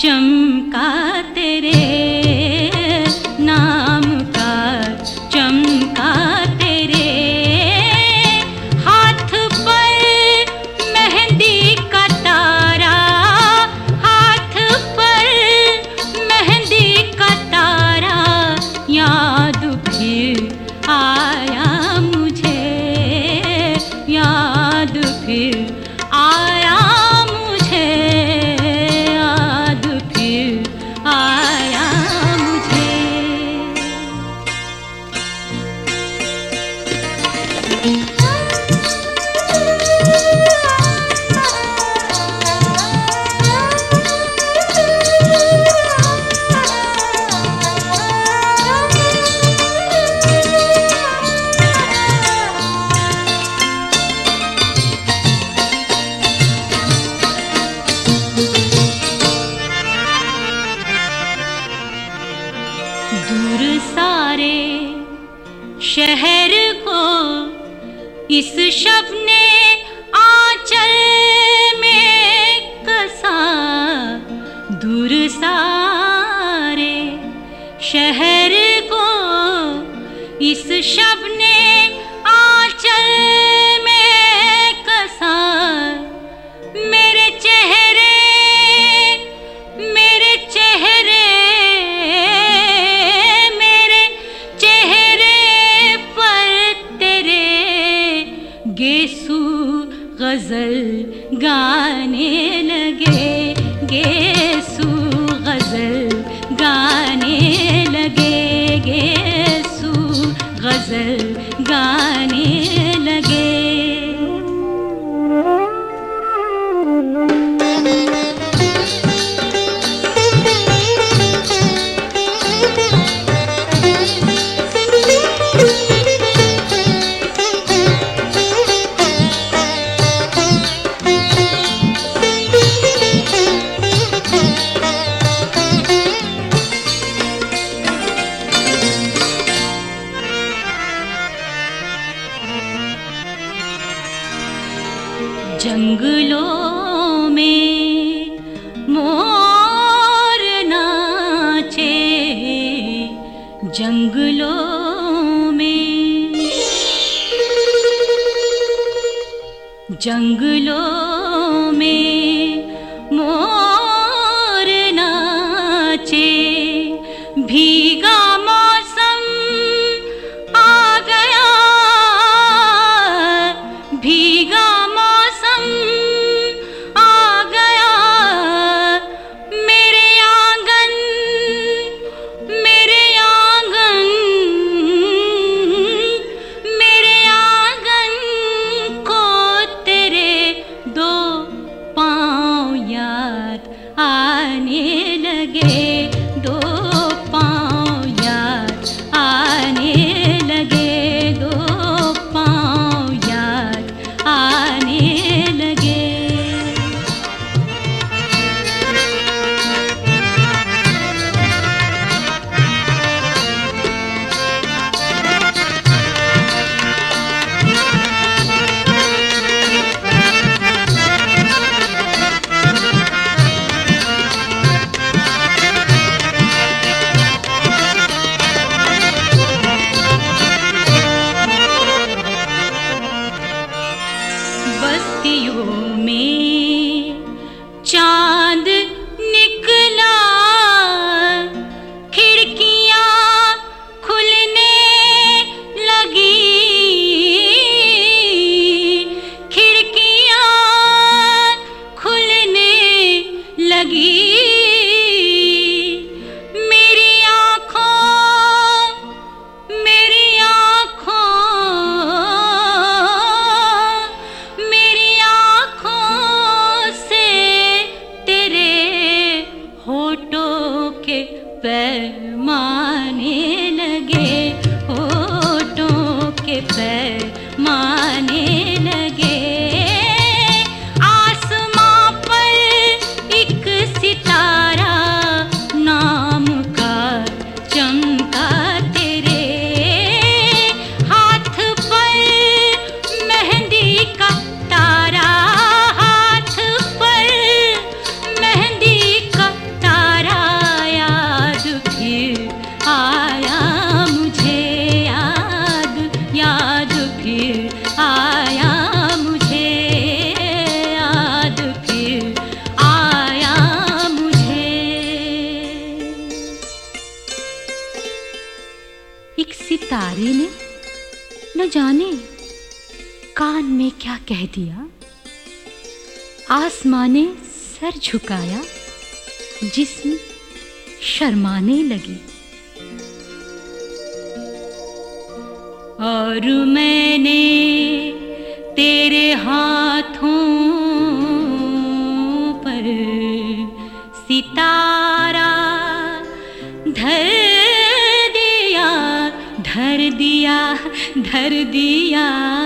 चमका तेरे नाम का, चमका तेरे हाथ पर मेहंदी का तारा, हाथ पर मेहंदी का तारा, याद फिर आया मुझे, याद फिर आया मुझे, याद फिर आया मुझे। दूर सारे शहर को इस शब ने आंचल में कसा, दूर सारे शहर को इस शब ने आंचल में कसा। मेरे चेहरे, मेरे चेहरे, गेसू गजल गाने लगे, गेसू गजल गाने लगे, गेसू गजल गाने लगे। जंगलों में मोर नाचे, जंगलों में, जंगलों में मोर नाचे। भीगा मौसम आ गया, भीगा आ गया। मेरे आंगन, मेरे आंगन, मेरे आंगन को तेरे दो पाँव याद आने लगे, दो पाँव याद आने लगे, दो पाँव याद आने लगे। बस्तियों में चांद निकला, खिड़कियां खुलने लगी, खिड़कियां खुलने लगी। मेरी आँखों, मेरी आँखों, पैमाने लगे, होठों के पैमाने लगे। आसमां पर एक सितारा नाम का चमका तेरे हाथ पर मेहंदी का तारा, हाथ पर मेहंदी का तारा। जाने कान में क्या कह दिया, आसमां ने सर झुकाया, जिस्म शर्माने लगी। और मैंने तेरे हाथों पर सितारा धर दिया, धर दिया, धर दिया।